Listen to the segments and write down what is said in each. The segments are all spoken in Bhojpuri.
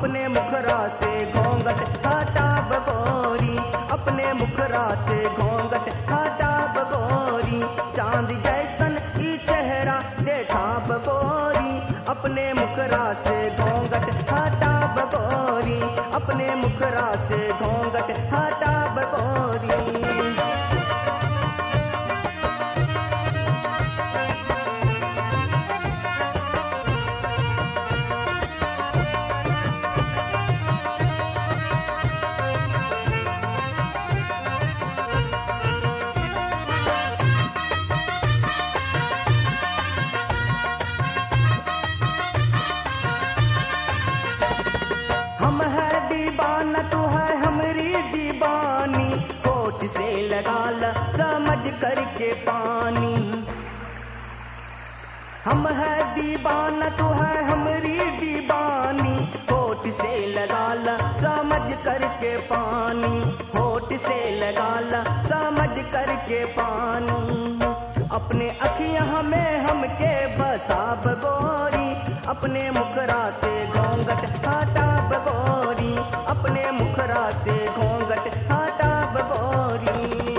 अपने मुखरा से घोंघट हटा बगोरी, अपने मुखरा से घोंघट हटा बगोरी, चांद जैसन ई चेहरा देखा बगोरी, अपने मुखरा से घोंघट हटा बगोरी, अपने मुखरा से घोंघट हटा बगोरी। हम है दीवाना तू है हमरी दीवानी, होठ से लगा ल समझ करके पानी। हम है दीवाना तू है हमरी दीवानी, होठ से लगा ल समझ करके पानी, होठ से लगा ल समझ करके पानी। अपने अखियां में हमके बसा बगोरी, अपने मुखरा से घोंघट हटा बगोरी, अपने मुखरा से घोंघट हटा बगोरी।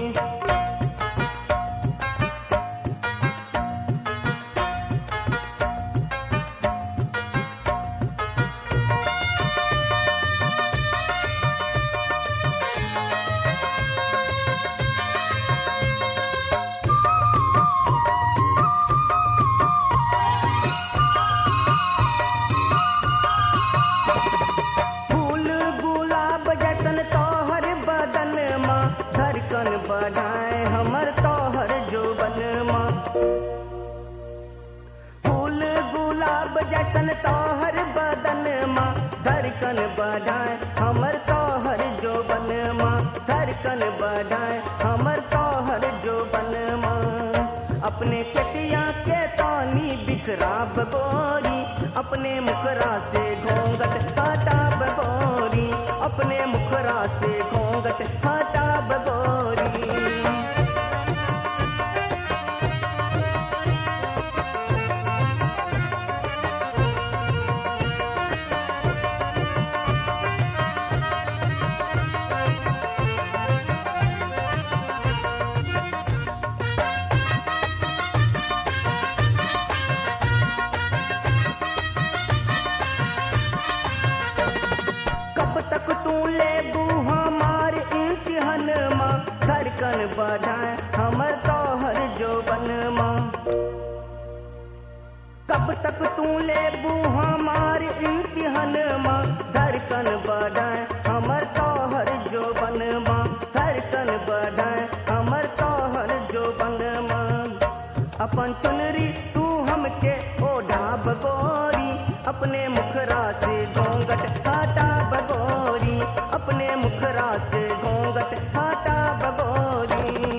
फूल गुलाब जैसन तोहर बदन माँ, धड़कन बढ़ाए हमर तोहर जोबन माँ। फूल गुलाब जैसन तोहर बदन माँ, धड़कन बढ़ाए हमर तोहर जोबन माँ, धड़कन बढ़ाए हमर तोहर जोबन माँ। अपने केसिया के तानी बिखरा बगोरी, अपने मुखरा से घोंघट हटा बगोरी, अपने मुखरा से घोंघट हटा बगोरी। कब तक तू लेबू हमार इम्तिहान माँ, धड़कन बढ़ाए हमर तोहर जोबन माँ। कब तक तू लेबू हमार इम्तिहान माँ, धड़कन बढ़ाए हमर तोहर जोबन माँ, धड़कन बढ़ाए हमर तोहर जोबन माँ। अपन चुनरी तू हमके ओढ़ा बगोरी, अपने मुखरा से घोंघट हटा बगोरी, अपने मुखरा से घोंघट हटा बगोरी।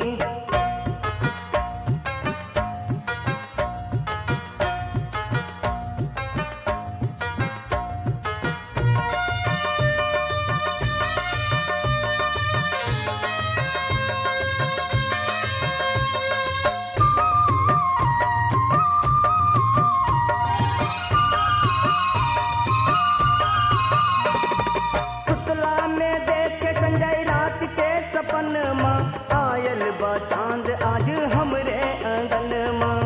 सुतला में देखे संजय रात के सपन माँ, आयल बा चांद आज हमरे आंगन माँ।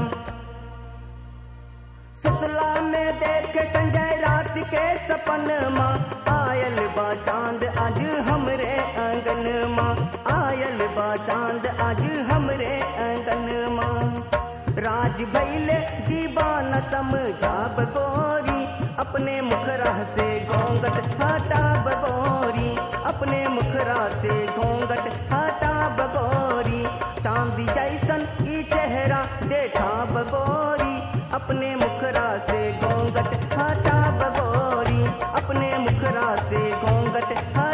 सुतला में देखे संजय रात के सपन माँ, आयल बा चांद आज हमरे आंगन माँ, आयल बा चांद आज हमरे आंगन माँ। राज भैले दीवाना समझा बगोरी, अपने मुखरा से घोंघट हटा बगोरी, अपने मुखरा से घोंघट हटा बगोरी। चांदी जैसन ई चेहरा देखा बगोरी, अपने मुखरा से घोंघट हटा बगोरी, अपने मुखरा से घोंघट